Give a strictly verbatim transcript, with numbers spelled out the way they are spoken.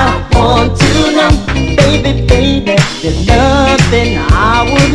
I want to know, baby, baby, there's nothing I would